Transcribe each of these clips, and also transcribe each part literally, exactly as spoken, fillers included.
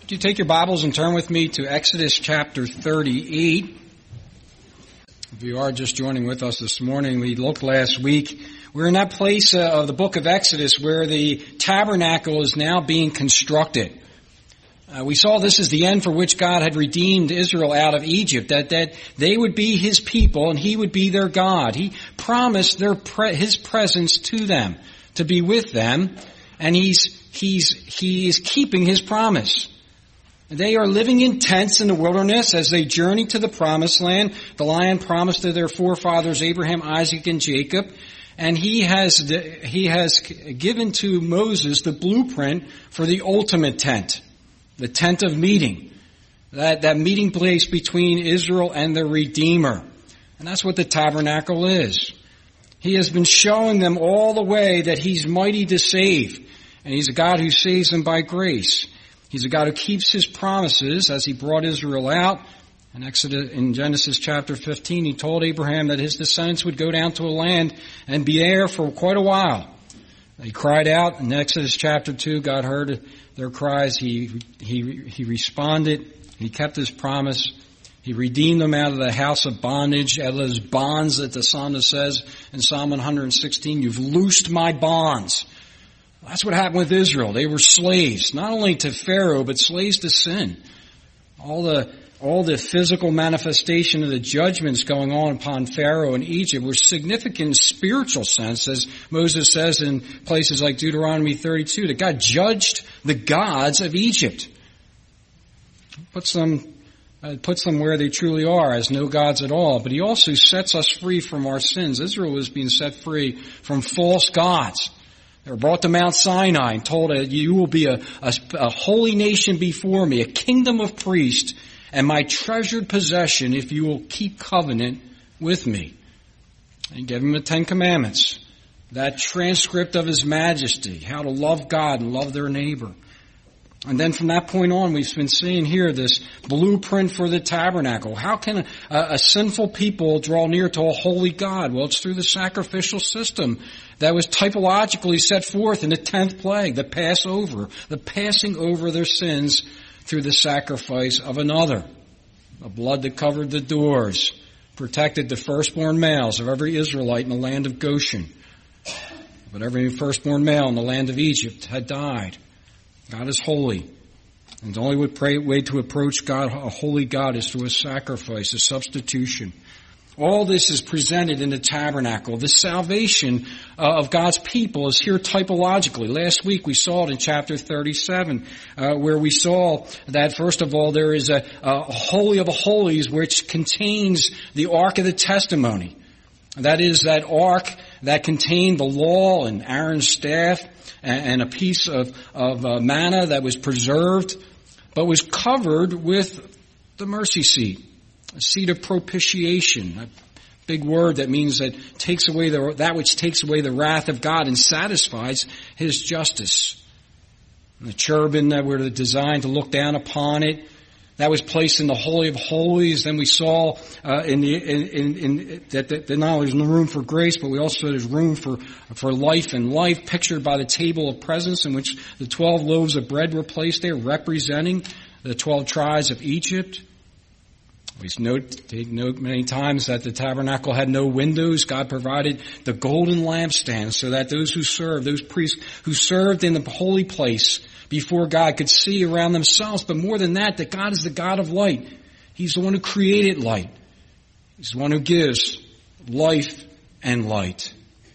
Would you take your Bibles and turn with me to Exodus chapter thirty-eight? If you are just joining with us this morning, we looked last week. We're in that place uh, of the book of Exodus where the tabernacle is now being constructed. Uh, we saw this as the end for which God had redeemed Israel out of Egypt, that, that they would be His people and He would be their God. He promised their pre- His presence to them, to be with them, and He's, He's, He is keeping His promise. They are living in tents in the wilderness as they journey to the promised land. The lion promised to their forefathers Abraham, Isaac, and Jacob. And he has, he has given to Moses the blueprint for the ultimate tent, the tent of meeting, that, that meeting place between Israel and the Redeemer. And that's what the tabernacle is. He has been showing them all the way that He's mighty to save. And He's a God who saves them by grace. He's a God who keeps His promises as He brought Israel out. In Exodus, in Genesis chapter fifteen, He told Abraham that his descendants would go down to a land and be there for quite a while. They cried out. In Exodus chapter two, God heard their cries. He, he, He responded. He kept His promise. He redeemed them out of the house of bondage, out of those bonds that the psalmist says in Psalm one sixteen, "You've loosed my bonds." That's what happened with Israel. They were slaves, not only to Pharaoh, but slaves to sin. All the, all the physical manifestation of the judgments going on upon Pharaoh and Egypt were significant in spiritual sense, as Moses says in places like Deuteronomy thirty-two, that God judged the gods of Egypt. Puts them, uh, puts them where they truly are, as no gods at all. But He also sets us free from our sins. Israel was being set free from false gods. They were brought to Mount Sinai and told that you will be a, a, a holy nation before me, a kingdom of priests, and my treasured possession if you will keep covenant with me. And He gave them the Ten Commandments, that transcript of His majesty, how to love God and love their neighbor. And then from that point on, we've been seeing here this blueprint for the tabernacle. How can a, a sinful people draw near to a holy God? Well, it's through the sacrificial system that was typologically set forth in the tenth plague, the Passover, the passing over their sins through the sacrifice of another. The blood that covered the doors protected the firstborn males of every Israelite in the land of Goshen. But every firstborn male in the land of Egypt had died. God is holy. And the only way to approach God, a holy God, is through a sacrifice, a substitution. All this is presented in the tabernacle. The salvation uh, of God's people is here typologically. Last week we saw it in chapter thirty-seven, uh, where we saw that, first of all, there is a, a holy of holies which contains the Ark of the Testimony. That is that ark that contained the law and Aaron's staff and a piece of, of uh, manna that was preserved, but was covered with the mercy seat, a seat of propitiation, a big word that means that takes away the, that which takes away the wrath of God and satisfies His justice. And the cherubim that were designed to look down upon it, that was placed in the Holy of Holies. Then we saw uh, in the in, in, in that, that not only there's no room for grace, but we also there's room for for life and life, pictured by the table of presence, in which the twelve loaves of bread were placed there, representing the twelve tribes of Egypt. We note, take note many times that the tabernacle had no windows. God provided the golden lampstand so that those who served, those priests who served in the holy place before God, could see around themselves. But more than that, that God is the God of light. He's the one who created light. He's the one who gives life and light.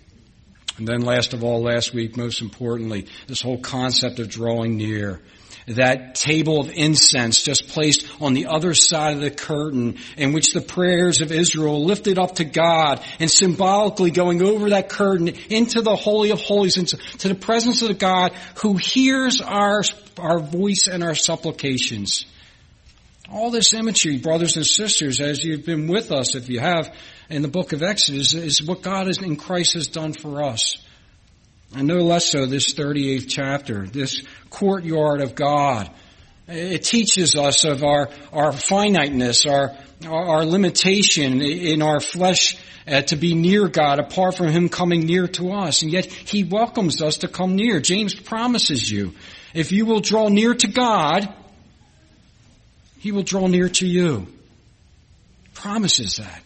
And then last of all, last week, most importantly, this whole concept of drawing near. That table of incense just placed on the other side of the curtain, in which the prayers of Israel lifted up to God, and symbolically going over that curtain into the Holy of Holies, into to the presence of the God who hears our, our voice and our supplications. All this imagery, brothers and sisters, as you've been with us, if you have, in the book of Exodus, is what God is, in Christ has done for us. And no less so this thirty-eighth chapter, this courtyard of God. It teaches us of our, our finiteness, our, our limitation in our flesh uh, to be near God apart from Him coming near to us. And yet He welcomes us to come near. James promises you, if you will draw near to God, He will draw near to you. Promises that.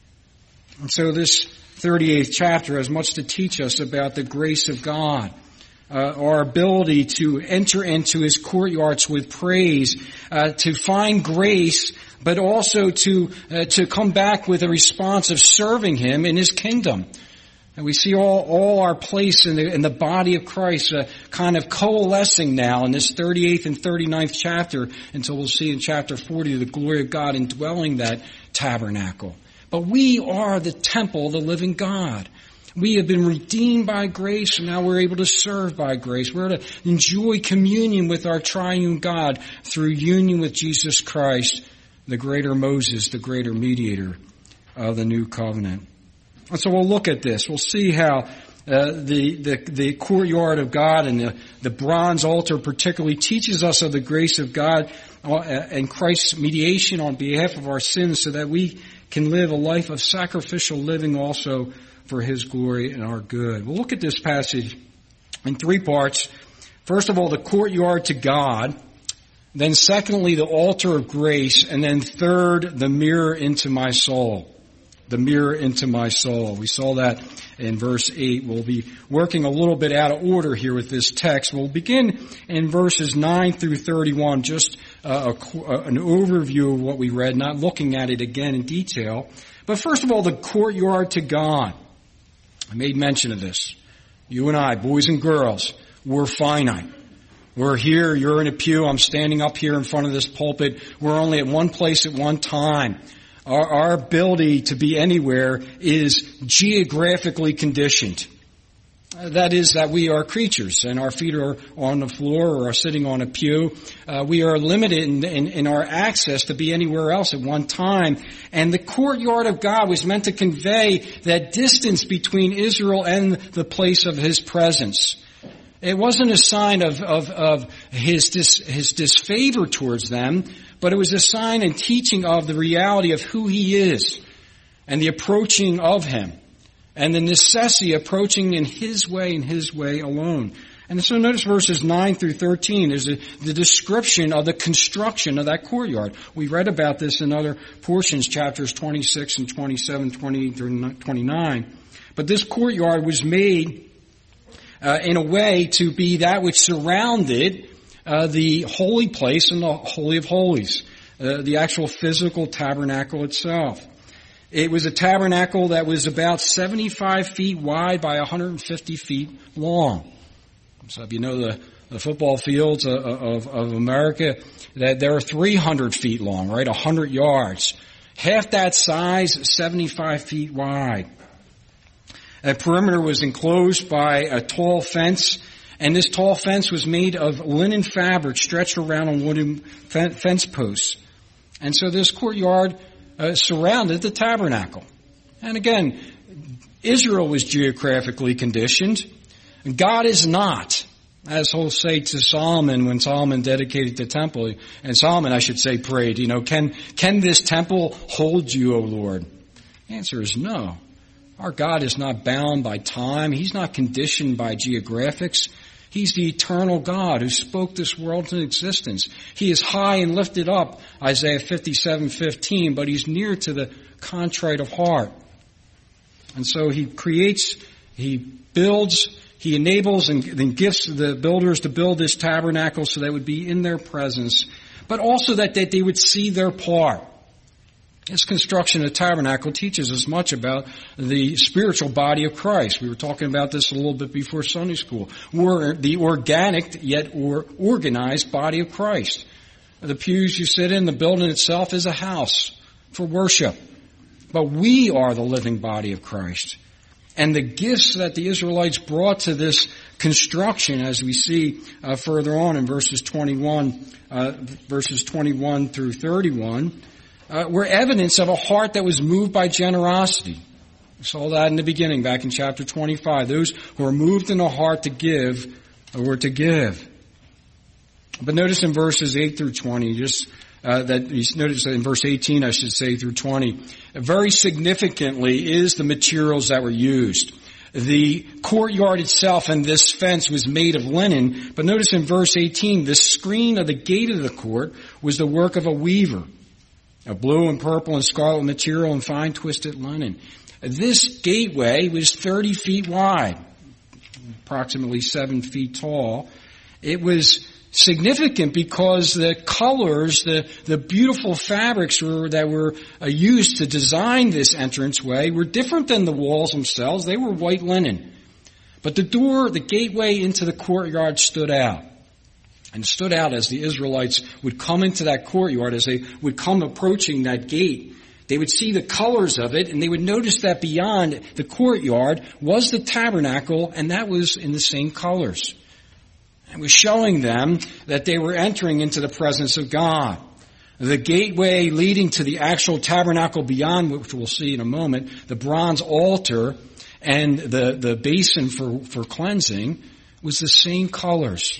And so this thirty-eighth chapter has much to teach us about the grace of God. Uh, our ability to enter into His courtyards with praise, uh, to find grace, but also to uh, to come back with a response of serving Him in His kingdom. And we see all, all our place in the, in the body of Christ uh, kind of coalescing now in this thirty-eighth and thirty-ninth chapter, until we'll see in chapter forty the glory of God indwelling that tabernacle. But we are the temple of the living God. We have been redeemed by grace, and now we're able to serve by grace. We're to enjoy communion with our triune God through union with Jesus Christ, the greater Moses, the greater mediator of the new covenant. And so we'll look at this. We'll see how uh, the, the the courtyard of God and the, the bronze altar particularly teaches us of the grace of God and Christ's mediation on behalf of our sins, so that we can live a life of sacrificial living also for His glory and our good. We'll look at this passage in three parts. First of all, the courtyard to God. Then secondly, the altar of grace. And then third, the mirror into my soul. The mirror into my soul. We saw that in verse eight. We'll be working a little bit out of order here with this text. We'll begin in verses nine through thirty-one, just uh, a, an overview of what we read, not looking at it again in detail. But first of all, the courtyard to God. I made mention of this. You and I, boys and girls, we're finite. We're here, you're in a pew, I'm standing up here in front of this pulpit. We're only at one place at one time. Our, our ability to be anywhere is geographically conditioned. That is that we are creatures, and our feet are on the floor or are sitting on a pew. Uh, we are limited in, in, in our access to be anywhere else at one time. And the courtyard of God was meant to convey that distance between Israel and the place of His presence. It wasn't a sign of, of, of his, dis, his disfavor towards them, but it was a sign and teaching of the reality of who He is and the approaching of Him. And the necessity approaching in His way and His way alone. And so notice verses nine through thirteen. There's a, the description of the construction of that courtyard. We read about this in other portions, chapters twenty-six and twenty-seven, twenty-eight through twenty-nine. But this courtyard was made uh, in a way to be that which surrounded uh, the holy place and the Holy of Holies, uh, the actual physical tabernacle itself. It was a tabernacle that was about seventy-five feet wide by one hundred fifty feet long. So if you know the, the football fields of, of, of America, that they're three hundred feet long, right? one hundred yards. Half that size, seventy-five feet wide. The perimeter was enclosed by a tall fence, and this tall fence was made of linen fabric stretched around on wooden fence posts. And so this courtyard Uh, surrounded the tabernacle. And again, Israel was geographically conditioned. God is not, as he'll say to Solomon when Solomon dedicated the temple. And Solomon, I should say, prayed, you know, can, can this temple hold you, O Lord? The answer is no. Our God is not bound by time. He's not conditioned by geographics. He's the eternal God who spoke this world into existence. He is high and lifted up, Isaiah fifty-seven fifteen, but He's near to the contrite of heart. And so He creates, He builds, He enables and then gifts the builders to build this tabernacle so that it would be in their presence, but also that, that they would see their part. This construction of the tabernacle teaches us much about the spiritual body of Christ. We were talking about this a little bit before Sunday school. We're the organic yet or organized body of Christ. The pews you sit in, the building itself is a house for worship. But we are the living body of Christ. And the gifts that the Israelites brought to this construction, as we see uh, further on in verses twenty-one, uh, verses twenty-one through thirty-one, Uh, were evidence of a heart that was moved by generosity. We saw that in the beginning, back in chapter twenty-five. Those who are moved in the heart to give were to give. But notice in verses eight through twenty, just uh, that notice in verse eighteen, I should say, through twenty, very significantly is the materials that were used. The courtyard itself and this fence was made of linen. But notice in verse eighteen, the screen of the gate of the court was the work of a weaver, of blue and purple and scarlet material and fine twisted linen. This gateway was thirty feet wide, approximately seven feet tall. It was significant because the colors, the, the beautiful fabrics were, that were uh, used to design this entranceway were different than the walls themselves. They were white linen. But the door, the gateway into the courtyard stood out. And stood out as the Israelites would come into that courtyard, as they would come approaching that gate. They would see the colors of it, and they would notice that beyond the courtyard was the tabernacle, and that was in the same colors. It was showing them that they were entering into the presence of God. The gateway leading to the actual tabernacle beyond, which we'll see in a moment, the bronze altar and the, the basin for, for cleansing, was the same colors.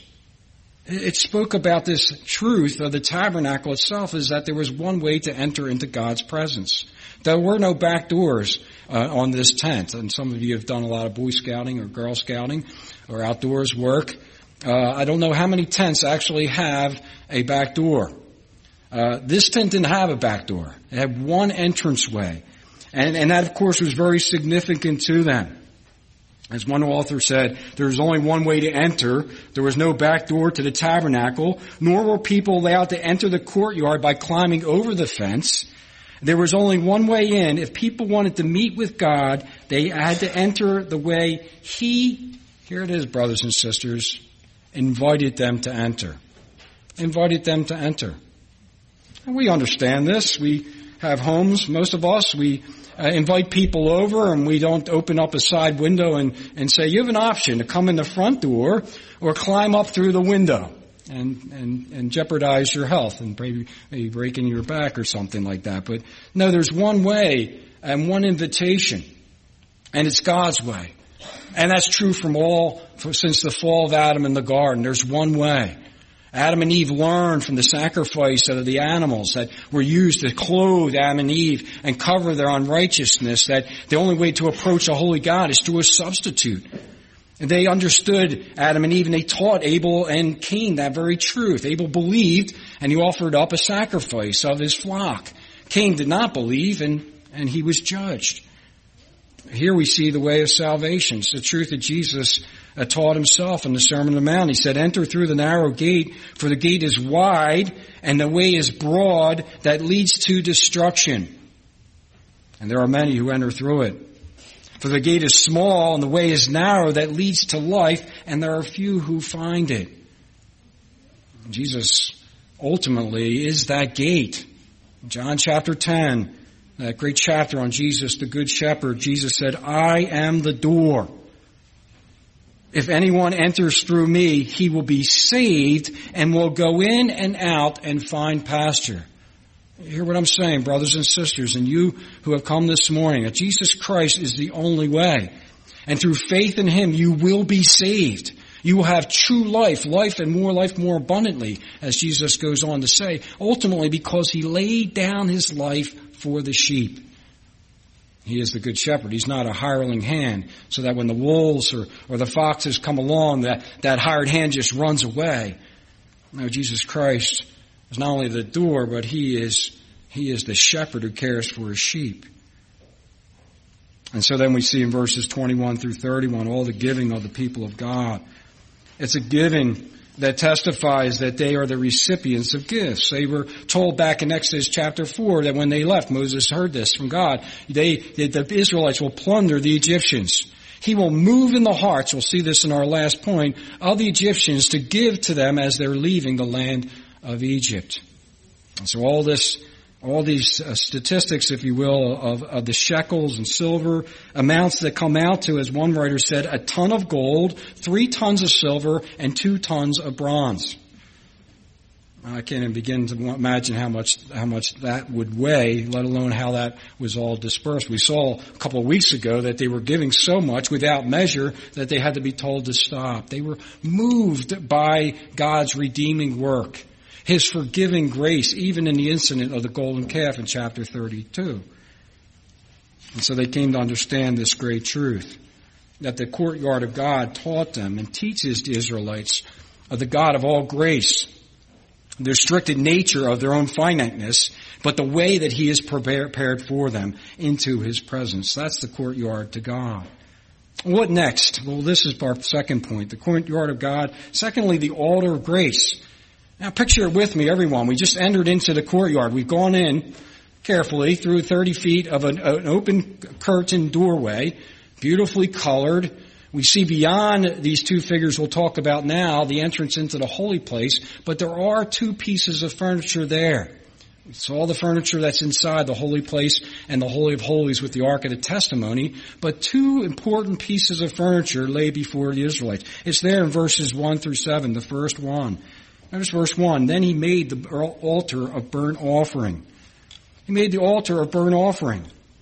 It spoke about this truth of the tabernacle itself, is that there was one way to enter into God's presence. There were no back doors uh, on this tent. And some of you have done a lot of Boy Scouting or Girl Scouting or outdoors work. Uh, I don't know how many tents actually have a back door. Uh, this tent didn't have a back door. It had one entranceway. And, and that, of course, was very significant to them. As one author said, there was only one way to enter. There was no back door to the tabernacle, nor were people allowed to enter the courtyard by climbing over the fence. There was only one way in. If people wanted to meet with God, they had to enter the way He, here it is, brothers and sisters, invited them to enter. Invited them to enter. And we understand this. We have homes, most of us. We uh, invite people over, and we don't open up a side window and, and say, you have an option to come in the front door or climb up through the window and, and, and jeopardize your health and maybe, maybe breaking your back or something like that. But no, there's one way and one invitation, and it's God's way. And that's true from all, since the fall of Adam in the garden. There's one way. Adam and Eve learned from the sacrifice of the animals that were used to clothe Adam and Eve and cover their unrighteousness, that the only way to approach a holy God is through a substitute. And they understood Adam and Eve, and they taught Abel and Cain that very truth. Abel believed, and he offered up a sacrifice of his flock. Cain did not believe, and, and he was judged. Here we see the way of salvation. It's the truth that Jesus uh, taught himself in the Sermon on the Mount. He said, enter through the narrow gate, for the gate is wide and the way is broad that leads to destruction. And there are many who enter through it. For the gate is small and the way is narrow that leads to life, and there are few who find it. Jesus ultimately is that gate. John chapter ten. That great chapter on Jesus, the Good Shepherd, Jesus said, I am the door. If anyone enters through me, he will be saved and will go in and out and find pasture. You hear what I'm saying, brothers and sisters, and you who have come this morning, that Jesus Christ is the only way. And through faith in Him, you will be saved. You will have true life, life and more life more abundantly, as Jesus goes on to say, ultimately because He laid down His life for the sheep. He is the Good Shepherd. He's not a hireling hand, so that when the wolves or, or the foxes come along, that, that hired hand just runs away. No, Jesus Christ is not only the door, but He is, He is the shepherd who cares for His sheep. And so then we see in verses twenty-one through thirty-one all the giving of the people of God. It's a giving that testifies that they are the recipients of gifts. They were told back in Exodus chapter four that when they left, Moses heard this from God, they, the Israelites will plunder the Egyptians. He will move in the hearts, we'll see this in our last point, of the Egyptians to give to them as they're leaving the land of Egypt. And so all this all these uh, statistics, if you will, of, of the shekels and silver, amounts that come out to, as one writer said, a ton of gold, three tons of silver, and two tons of bronze. I can't even begin to imagine how much how much that would weigh, let alone how that was all dispersed. We saw a couple of weeks ago that they were giving so much without measure that they had to be told to stop. They were moved by God's redeeming work, His forgiving grace, even in the incident of the golden calf in chapter thirty-two. And so they came to understand this great truth. that the courtyard of God taught them and teaches the Israelites of the God of all grace, the restricted nature of their own finiteness, but the way that he is prepared for them into his presence. That's the courtyard to God. What next? Well, this is our second point, the courtyard of God. Secondly, the altar of grace. Now picture it with me, everyone. We just entered into the courtyard. We've gone in carefully through thirty feet of an, an open curtain doorway, beautifully colored. We see beyond these two figures we'll talk about now, the entrance into the holy place, but there are two pieces of furniture there. We saw the furniture that's inside the holy place and the Holy of Holies with the Ark of the Testimony, but two important pieces of furniture lay before the Israelites. It's there in verses one through seven, the first one. Notice verse one. Then he made the altar of burnt offering. He made the altar of burnt offering.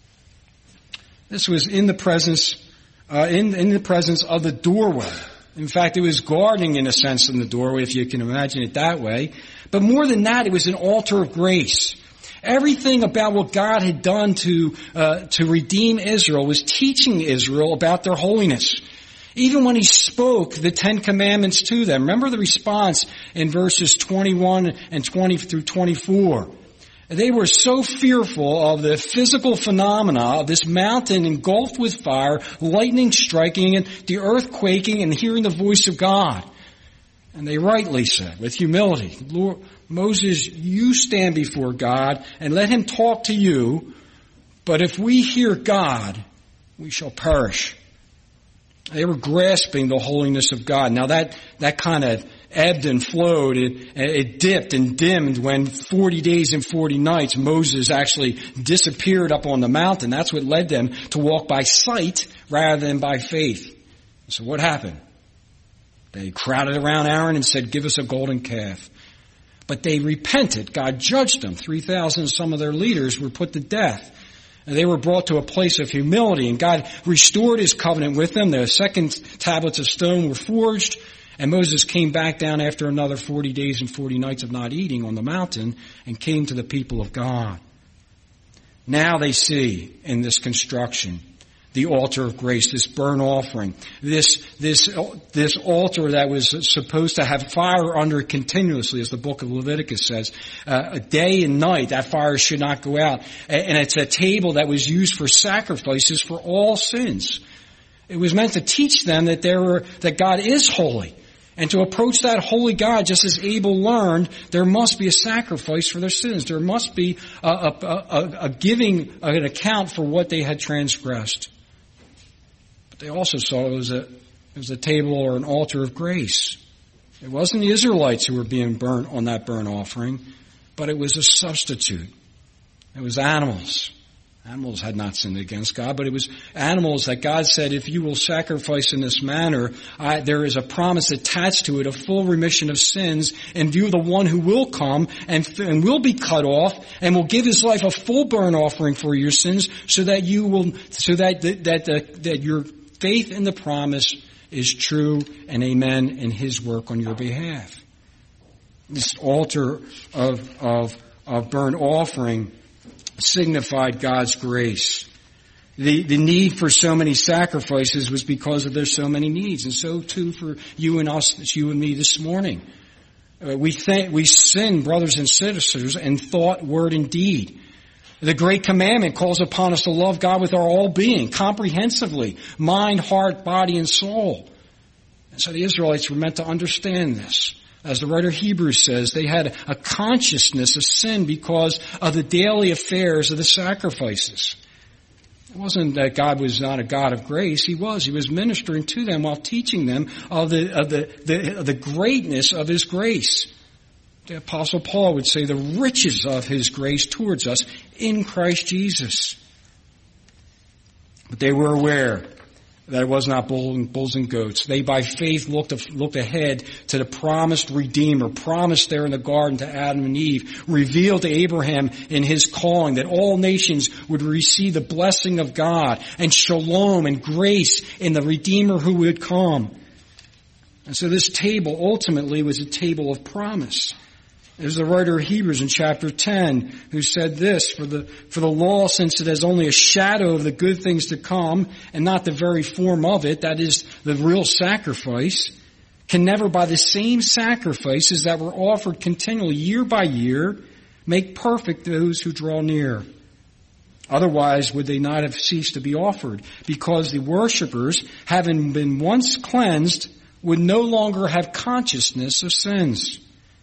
This was in the presence, uh, in, in the presence of the doorway. In fact, it was guarding in a sense in the doorway, if you can imagine it that way. But more than that, it was an altar of grace. Everything about what God had done to uh, to redeem Israel was teaching Israel about their holiness. Even when he spoke the Ten Commandments to them. Remember the response in verses twenty-one and twenty through twenty-four. They were so fearful of the physical phenomena of this mountain engulfed with fire, lightning striking, and the earth quaking, and hearing the voice of God. And they rightly said, with humility, Lord, Moses, you stand before God and let him talk to you, but if we hear God, we shall perish. They were grasping the holiness of God. Now that, that kind of ebbed and flowed. It, it dipped and dimmed when forty days and forty nights Moses actually disappeared up on the mountain. That's what led them to walk by sight rather than by faith. So what happened? They crowded around Aaron and said, give us a golden calf. But they repented. God judged them. three thousand some of their leaders were put to death. And they were brought to a place of humility, and God restored his covenant with them. The second tablets of stone were forged, and Moses came back down after another forty days and forty nights of not eating on the mountain and came to the people of God. Now they see in this construction the altar of grace, this burnt offering, this, this, this altar that was supposed to have fire under it continuously, as the book of Leviticus says, uh, a day and night, that fire should not go out. And it's a table that was used for sacrifices for all sins. It was meant to teach them that there were, that God is holy. And to approach that holy God, just as Abel learned, there must be a sacrifice for their sins. There must be a, a, a, a giving an account for what they had transgressed. But they also saw it was a, it was a table or an altar of grace. It wasn't the Israelites who were being burnt on that burnt offering, but it was a substitute. It was animals. Animals had not sinned against God, but it was animals that God said, if you will sacrifice in this manner, I, there is a promise attached to it, a full remission of sins in view of the one who will come and, and will be cut off and will give his life a full burnt offering for your sins, so that you will, so that that that, that, that your faith in the promise is true and amen in his work on your behalf. This altar of of of burnt offering signified God's grace. The, the need for so many sacrifices was because of there's so many needs, and so too for you and us, it's you and me this morning. Uh, we think, we sin, brothers and sisters, in thought, word, and deed. The great commandment calls upon us to love God with our all being, comprehensively, mind, heart, body, and soul. And so the Israelites were meant to understand this. As the writer Hebrews says, they had a consciousness of sin because of the daily affairs of the sacrifices. It wasn't that God was not a God of grace. He was. He was ministering to them while teaching them of the, of the, the, of the greatness of his grace. The Apostle Paul would say the riches of his grace towards us in Christ Jesus. But they were aware that it was not bulls and goats. They by faith looked, looked ahead to the promised Redeemer, promised there in the garden to Adam and Eve, revealed to Abraham in his calling that all nations would receive the blessing of God and shalom and grace in the Redeemer who would come. And so this table ultimately was a table of promise. There's the writer of Hebrews in chapter ten who said this, for the, for the law, since it has only a shadow of the good things to come and not the very form of it, that is the real sacrifice, can never by the same sacrifices that were offered continually year by year make perfect those who draw near. Otherwise would they not have ceased to be offered, because the worshippers, having been once cleansed, would no longer have consciousness of sins.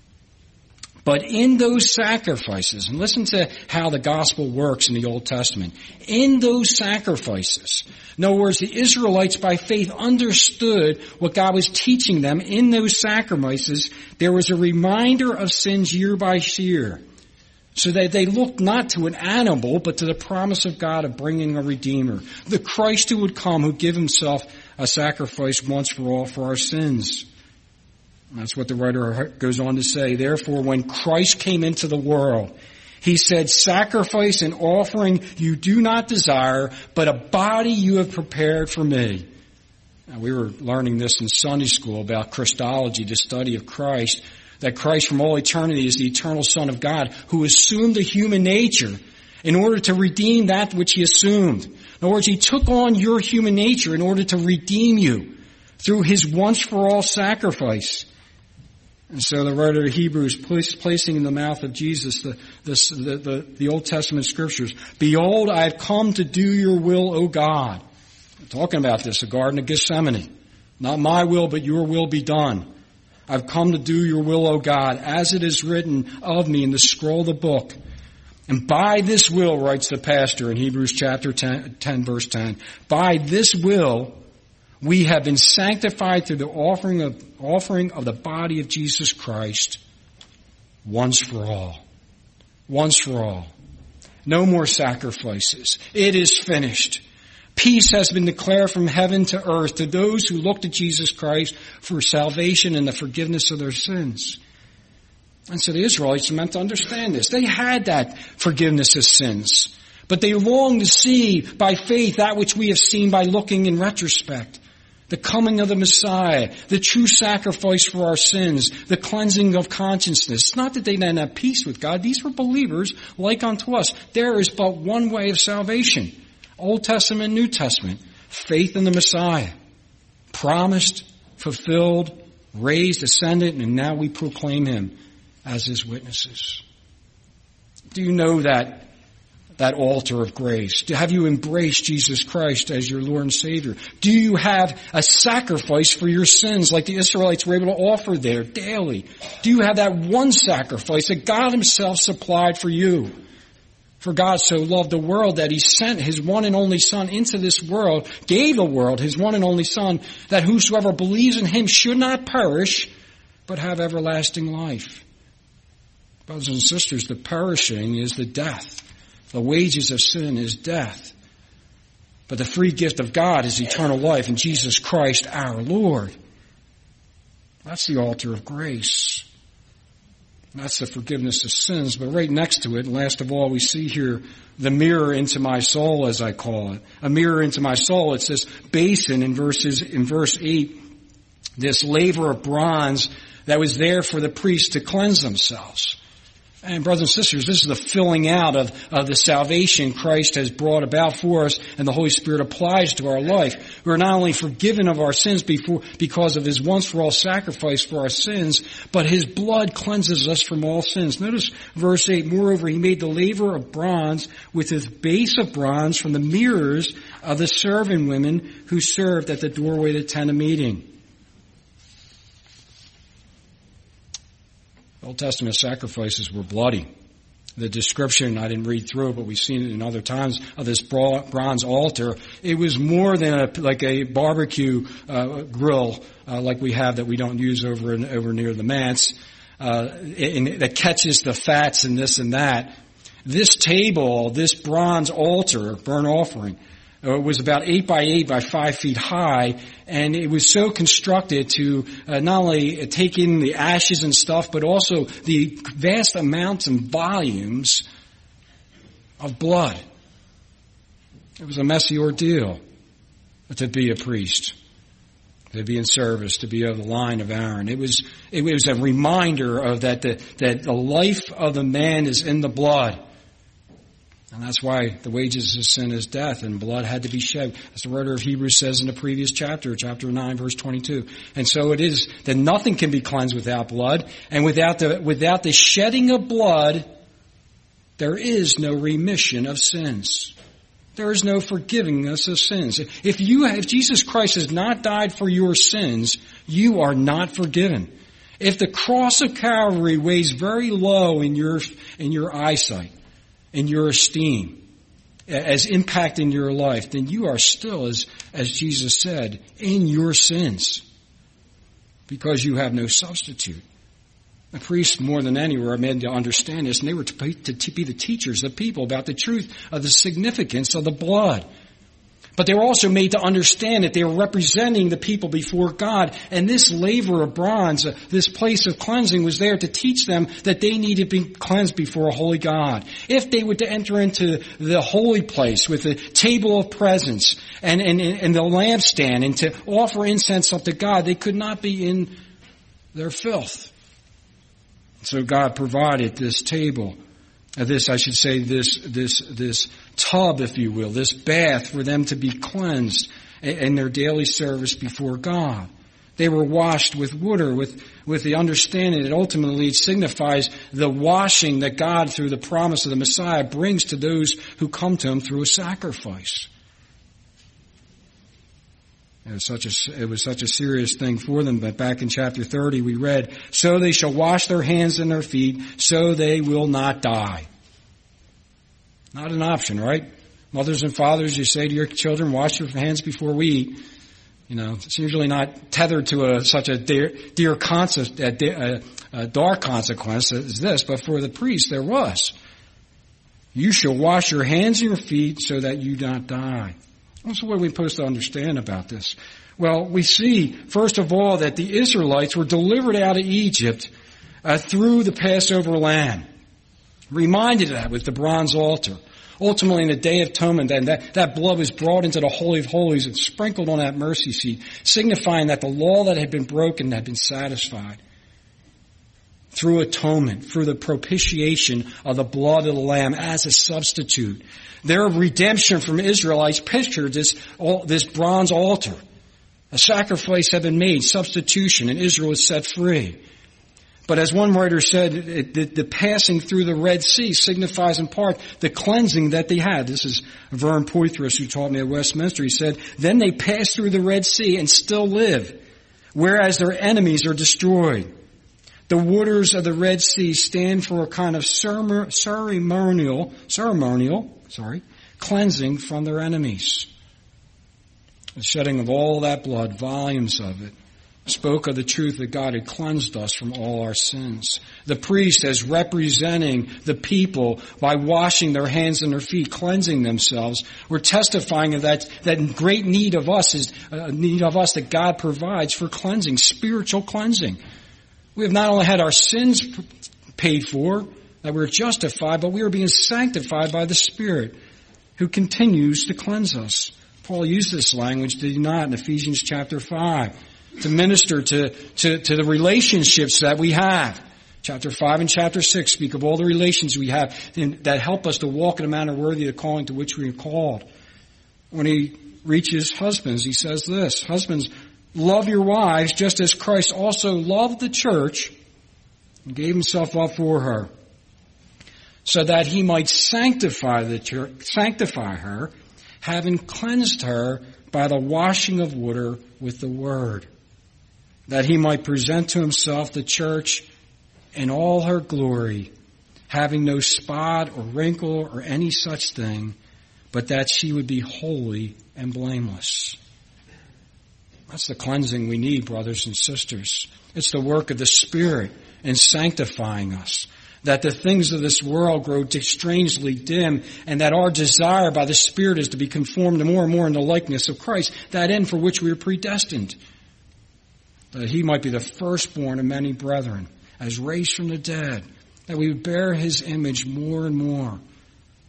But in those sacrifices, and listen to how the gospel works in the Old Testament, in those sacrifices, in other words, the Israelites by faith understood what God was teaching them. In those sacrifices, there was a reminder of sins year by year, so that they looked not to an animal, but to the promise of God of bringing a Redeemer, the Christ who would come, who give himself a sacrifice once for all for our sins. That's what the writer goes on to say. Therefore, when Christ came into the world, he said, sacrifice and offering you do not desire, but a body you have prepared for me. Now, we were learning this in Sunday school about Christology, the study of Christ, that Christ from all eternity is the eternal Son of God who assumed a human nature in order to redeem that which he assumed. In other words, he took on your human nature in order to redeem you through his once-for-all sacrifice. And so the writer of Hebrews placing in the mouth of Jesus the, this, the, the, the Old Testament scriptures, behold, I have come to do your will, O God. I'm talking about this, the Garden of Gethsemane. Not my will, but your will be done. I've come to do your will, O God, as it is written of me in the scroll of the book. And by this will, writes the pastor in Hebrews chapter ten, ten verse ten, by this will we have been sanctified through the offering of, offering of the body of Jesus Christ once for all. Once for all. No more sacrifices. It is finished. Peace has been declared from heaven to earth to those who look to Jesus Christ for salvation and the forgiveness of their sins. And so the Israelites are meant to understand this. They had that forgiveness of sins, but they longed to see by faith that which we have seen by looking in retrospect. The coming of the Messiah, the true sacrifice for our sins, the cleansing of consciousness. It's not that they didn't have peace with God. These were believers like unto us. There is but one way of salvation. Old Testament, New Testament. Faith in the Messiah. Promised, fulfilled, raised, ascended, and now we proclaim him as his witnesses. Do you know that that altar of grace? Have you embraced Jesus Christ as your Lord and Savior? Do you have a sacrifice for your sins like the Israelites were able to offer there daily? Do you have that one sacrifice that God himself supplied for you? For God so loved the world that he sent his one and only Son into this world, gave the world his one and only Son, that whosoever believes in him should not perish, but have everlasting life. Brothers and sisters, the perishing is the death. The wages of sin is death. But the free gift of God is eternal life in Jesus Christ our Lord. That's the altar of grace. That's the forgiveness of sins. But right next to it, last of all, we see here the mirror into my soul, as I call it. A mirror into my soul. It's this basin in verses, in verse eight, this laver of bronze that was there for the priests to cleanse themselves. And brothers and sisters, this is the filling out of, of the salvation Christ has brought about for us and the Holy Spirit applies to our life. We're not only forgiven of our sins before, because of his once-for-all sacrifice for our sins, but his blood cleanses us from all sins. Notice verse eight, moreover, he made the laver of bronze with his base of bronze from the mirrors of the servant women who served at the doorway to the tent of meeting. Old Testament sacrifices were bloody. The description, I didn't read through, but we've seen it in other times, of this bronze altar. It was more than a, like a barbecue uh, grill uh, like we have that we don't use over in, over near the manse, uh, and that catches the fats and this and that. This table, this bronze altar, burnt offering, uh, was about eight by eight by five feet high, and it was so constructed to uh, not only take in the ashes and stuff, but also the vast amounts and volumes of blood. It was a messy ordeal to be a priest. to be in service, to be of the line of Aaron. It was, it was a reminder of that, the, that the life of the man is in the blood. And that's why the wages of sin is death, and blood had to be shed, as the writer of Hebrews says in the previous chapter, chapter nine, verse twenty-two. And so it is that nothing can be cleansed without blood, and without the, without the shedding of blood, there is no remission of sins. There is no forgiving us of sins. If you, if Jesus Christ has not died for your sins, you are not forgiven. If the cross of Calvary weighs very low in your, in your eyesight, in your esteem, as impacting your life, then you are still, as, as Jesus said, in your sins, because you have no substitute. The priests, more than any, were made to understand this, and they were to be, to be the teachers of people about the truth of the significance of the blood. But they were also made to understand that they were representing the people before God, and this laver of bronze, uh, this place of cleansing, was there to teach them that they needed to be cleansed before a holy God. If they were to enter into the holy place with the table of presence and, and, and the lampstand and to offer incense up to God, they could not be in their filth. So God provided this table, uh, this, I should say, this, this, this tub, if you will, this bath for them to be cleansed in their daily service before God. They were washed with water, with, with the understanding that ultimately it signifies the washing that God, through the promise of the Messiah, brings to those who come to Him through a sacrifice. It was such a, it was such a serious thing for them, but back in chapter thirty we read, "So they shall wash their hands and their feet, so they will not die." Not an option, right? Mothers and fathers, you say to your children, wash your hands before we eat. You know, it's usually not tethered to a, such a dear, dear concept, a, a dark consequence as this, but for the priest there was. You shall wash your hands and your feet so that you not die. So what are we supposed to understand about this? Well, we see, first of all, that the Israelites were delivered out of Egypt uh, through the Passover lamb. Reminded of that with the bronze altar. Ultimately, in the Day of Atonement, then that, that blood was brought into the Holy of Holies and sprinkled on that mercy seat, signifying that the law that had been broken had been satisfied. Through atonement, through the propitiation of the blood of the Lamb as a substitute. Their redemption from Israelites pictured this, this bronze altar. A sacrifice had been made, substitution, and Israel was set free. But as one writer said, it, the, the passing through the Red Sea signifies in part the cleansing that they had. This is Vern Poitras, who taught me at Westminster. He said, then they passed through the Red Sea and still live, whereas their enemies are destroyed. The waters of the Red Sea stand for a kind of ceremonial, ceremonial, sorry, cleansing from their enemies. The shedding of all that blood, volumes of it, spoke of the truth that God had cleansed us from all our sins. The priest, as representing the people by washing their hands and their feet, cleansing themselves, were testifying of that, that great need of us is uh, need of us that God provides for cleansing, spiritual cleansing. We have not only had our sins paid for, that we're justified, but we are being sanctified by the Spirit, who continues to cleanse us. Paul used this language, did he not, in Ephesians chapter five. To minister to, to, to the relationships that we have. Chapter five and chapter six speak of all the relations we have that help us to walk in a manner worthy of the calling to which we are called. When he reaches husbands, he says this, husbands, love your wives just as Christ also loved the church and gave himself up for her, so that he might sanctify the church, sanctify her, having cleansed her by the washing of water with the word, that he might present to himself the church in all her glory, having no spot or wrinkle or any such thing, but that she would be holy and blameless. That's the cleansing we need, brothers and sisters. It's the work of the Spirit in sanctifying us, that the things of this world grow strangely dim, and that our desire by the Spirit is to be conformed more and more in the likeness of Christ, that end for which we are predestined, that he might be the firstborn of many brethren, as raised from the dead, that we would bear his image more and more.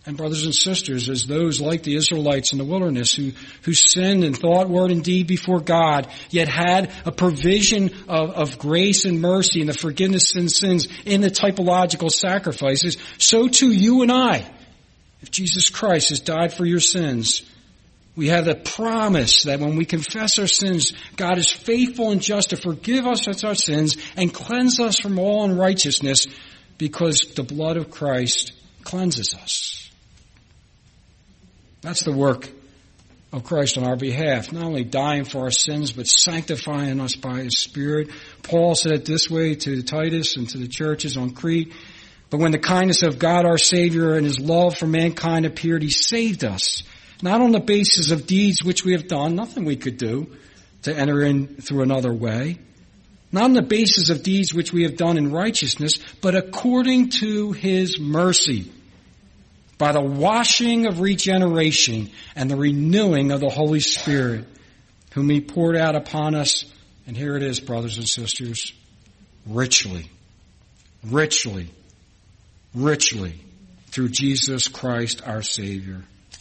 And brothers and sisters, as those like the Israelites in the wilderness who, who sinned in thought, word, and deed before God, yet had a provision of, of grace and mercy and the forgiveness of sins in the typological sacrifices, so too you and I, if Jesus Christ has died for your sins, we have the promise that when we confess our sins, God is faithful and just to forgive us of our sins and cleanse us from all unrighteousness, because the blood of Christ cleanses us. That's the work of Christ on our behalf, not only dying for our sins, but sanctifying us by His Spirit. Paul said it this way to Titus and to the churches on Crete. But when the kindness of God our Savior and His love for mankind appeared, He saved us, not on the basis of deeds which we have done, nothing we could do to enter in through another way, not on the basis of deeds which we have done in righteousness, but according to His mercy, by the washing of regeneration and the renewing of the Holy Spirit, whom He poured out upon us, and here it is, brothers and sisters, richly, richly, richly, through Jesus Christ our Savior.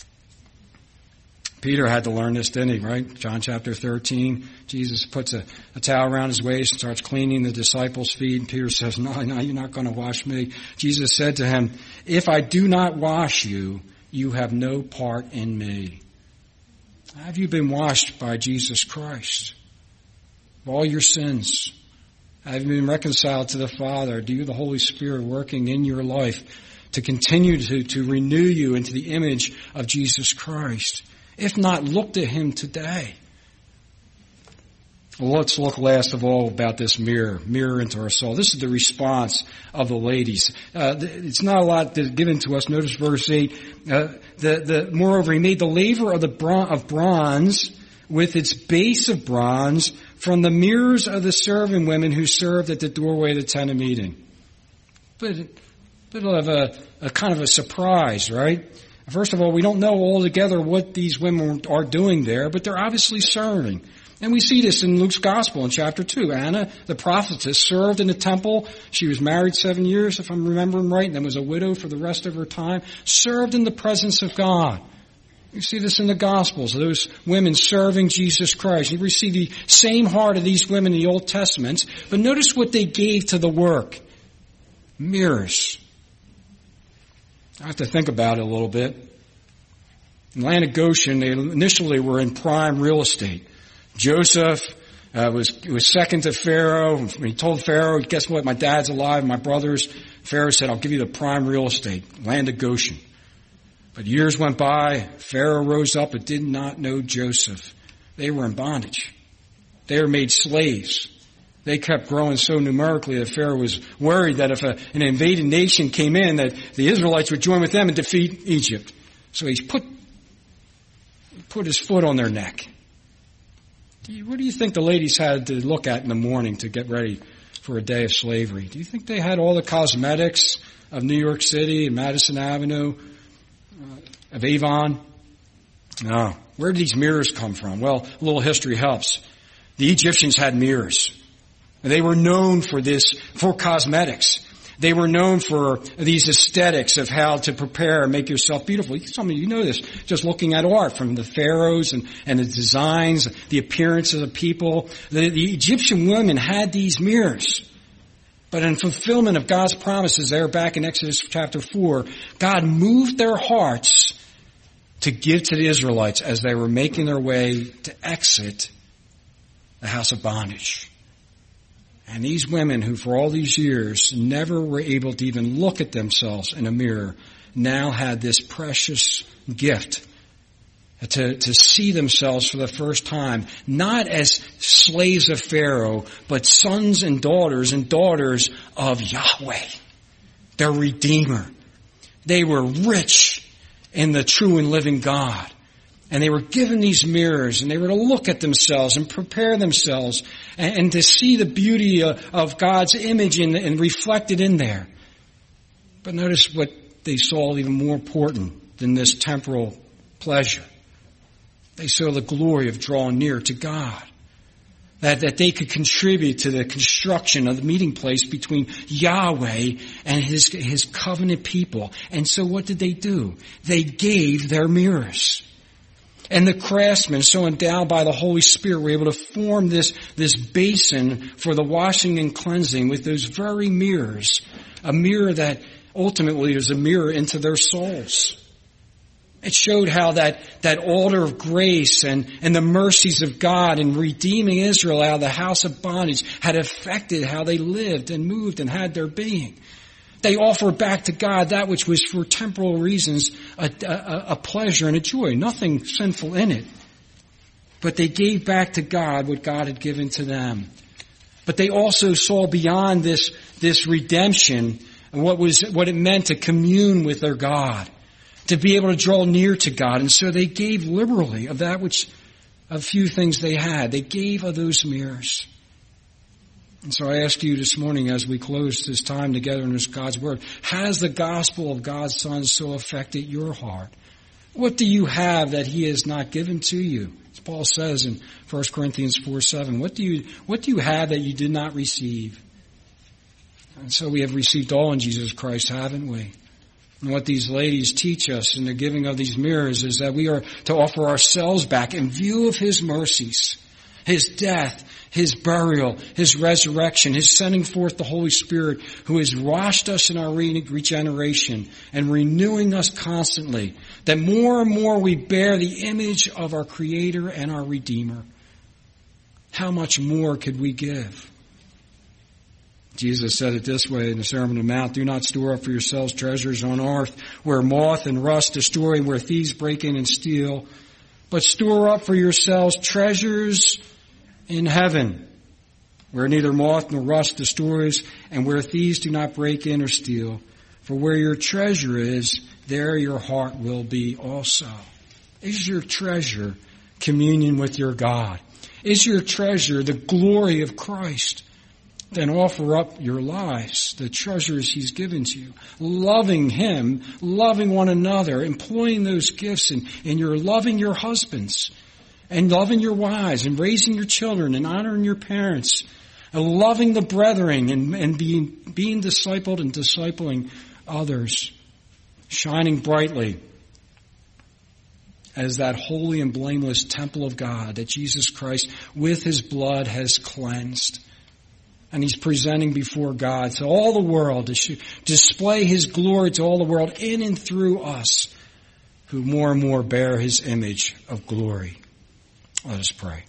Peter had to learn this, didn't he, right? John chapter thirteen, Jesus puts a, a towel around his waist and starts cleaning the disciples' feet. And Peter says, no, no, you're not going to wash me. Jesus said to him, if I do not wash you, you have no part in me. Have you been washed by Jesus Christ? Of all your sins? Have you been reconciled to the Father? Do you have the Holy Spirit working in your life to continue to, to renew you into the image of Jesus Christ? If not, look to Him today. Well, let's look last of all about this mirror, mirror into our soul. This is the response of the ladies. Uh, it's not a lot given to us. Notice verse eight. Uh, the, the, moreover, He made the laver of the bron- of bronze with its base of bronze from the mirrors of the serving women who served at the doorway of the tent of meeting. But, bit of a, a kind of a surprise, right? First of all, we don't know altogether what these women are doing there, but they're obviously serving. And we see this in Luke's Gospel in chapter two. Anna, the prophetess, served in the temple. She was married seven years, if I'm remembering right, and then was a widow for the rest of her time. Served in the presence of God. You see this in the Gospels, those women serving Jesus Christ. You see the same heart of these women in the Old Testament. But notice what they gave to the work. Mirrors. I have to think about it a little bit. In the land of Goshen, they initially were in prime real estate. Joseph uh, was was second to Pharaoh. When he told Pharaoh, guess what, my dad's alive, my brothers. Pharaoh said, I'll give you the prime real estate, land of Goshen. But years went by, Pharaoh rose up but did not know Joseph. They were in bondage. They were made slaves. They kept growing so numerically that Pharaoh was worried that if a, an invading nation came in, that the Israelites would join with them and defeat Egypt. So he put, put his foot on their neck. Do you, what do you think the ladies had to look at in the morning to get ready for a day of slavery? Do you think they had all the cosmetics of New York City and Madison Avenue, uh, of Avon? No. Where did these mirrors come from? Well, a little history helps. The Egyptians had mirrors. They were known for this, for cosmetics. They were known for these aesthetics of how to prepare and make yourself beautiful. Some of you know this, just looking at art from the pharaohs and, and the designs, the appearance of the people. The, the Egyptian women had these mirrors. But in fulfillment of God's promises there back in Exodus chapter four, God moved their hearts to give to the Israelites as they were making their way to exit the house of bondage. And these women who for all these years never were able to even look at themselves in a mirror now had this precious gift to, to see themselves for the first time, not as slaves of Pharaoh, but sons and daughters and daughters of Yahweh, their Redeemer. They were rich in the true and living God. And they were given these mirrors, and they were to look at themselves and prepare themselves and, and to see the beauty of, of God's image in, and reflected in there. But notice what they saw even more important than this temporal pleasure. They saw the glory of drawing near to God. that, that they could contribute to the construction of the meeting place between Yahweh and his, his covenant people. And so what did they do? They gave their mirrors. And the craftsmen, so endowed by the Holy Spirit, were able to form this, this basin for the washing and cleansing with those very mirrors. A mirror that ultimately is a mirror into their souls. It showed how that, that altar of grace and, and the mercies of God in redeeming Israel out of the house of bondage had affected how they lived and moved and had their being. They offered back to God that which was for temporal reasons a, a, a pleasure and a joy, nothing sinful in it. But they gave back to God what God had given to them. But they also saw beyond this, this redemption and what was, what it meant to commune with their God, to be able to draw near to God. And so they gave liberally of that which, a few things they had. They gave of those mirrors. And so I ask you this morning as we close this time together in this God's Word, has the gospel of God's Son so affected your heart? What do you have that He has not given to you? As Paul says in First Corinthians four seven, what do you, what do you have that you did not receive? And so we have received all in Jesus Christ, haven't we? And what these ladies teach us in the giving of these mirrors is that we are to offer ourselves back in view of His mercies, His death, His burial, His resurrection, His sending forth the Holy Spirit who has washed us in our regeneration and renewing us constantly, that more and more we bear the image of our Creator and our Redeemer. How much more could we give? Jesus said it this way in the Sermon on the Mount, do not store up for yourselves treasures on earth where moth and rust destroy and where thieves break in and steal, but store up for yourselves treasures in heaven where neither moth nor rust destroys and where thieves do not break in or steal. For where your treasure is, there your heart will be also. Is your treasure communion with your God? Is your treasure the glory of Christ? Then offer up your lives, the treasures He's given to you, loving Him, loving one another, employing those gifts, and, and you're loving your husbands, and loving your wives, and raising your children, and honoring your parents, and loving the brethren, and, and being, being discipled and discipling others, shining brightly as that holy and blameless temple of God that Jesus Christ, with His blood, has cleansed. And He's presenting before God to all the world to display His glory to all the world in and through us who more and more bear His image of glory. Let us pray.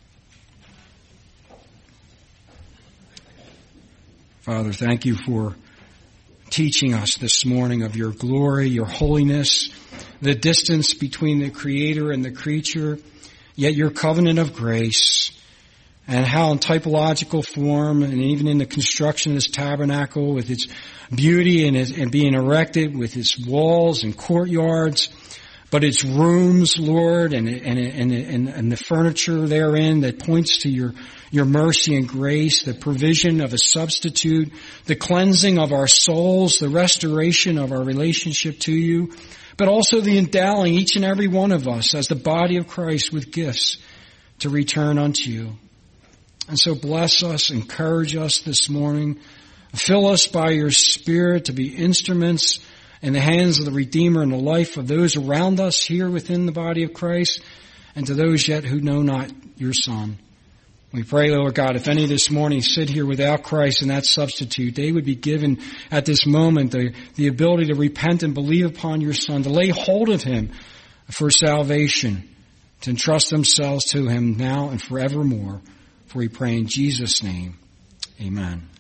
Father, thank You for teaching us this morning of Your glory, Your holiness, the distance between the Creator and the creature, yet Your covenant of grace. And how in typological form and even in the construction of this tabernacle with its beauty and, its, and being erected with its walls and courtyards, but its rooms, Lord, and, and, and, and, and the furniture therein that points to your, your mercy and grace, the provision of a substitute, the cleansing of our souls, the restoration of our relationship to You, but also the endowing each and every one of us as the body of Christ with gifts to return unto You. And so bless us, encourage us this morning. Fill us by Your Spirit to be instruments in the hands of the Redeemer in the life of those around us here within the body of Christ and to those yet who know not Your Son. We pray, Lord God, if any this morning sit here without Christ and that substitute, they would be given at this moment the, the ability to repent and believe upon Your Son, to lay hold of Him for salvation, to entrust themselves to Him now and forevermore. For we pray in Jesus' name, amen.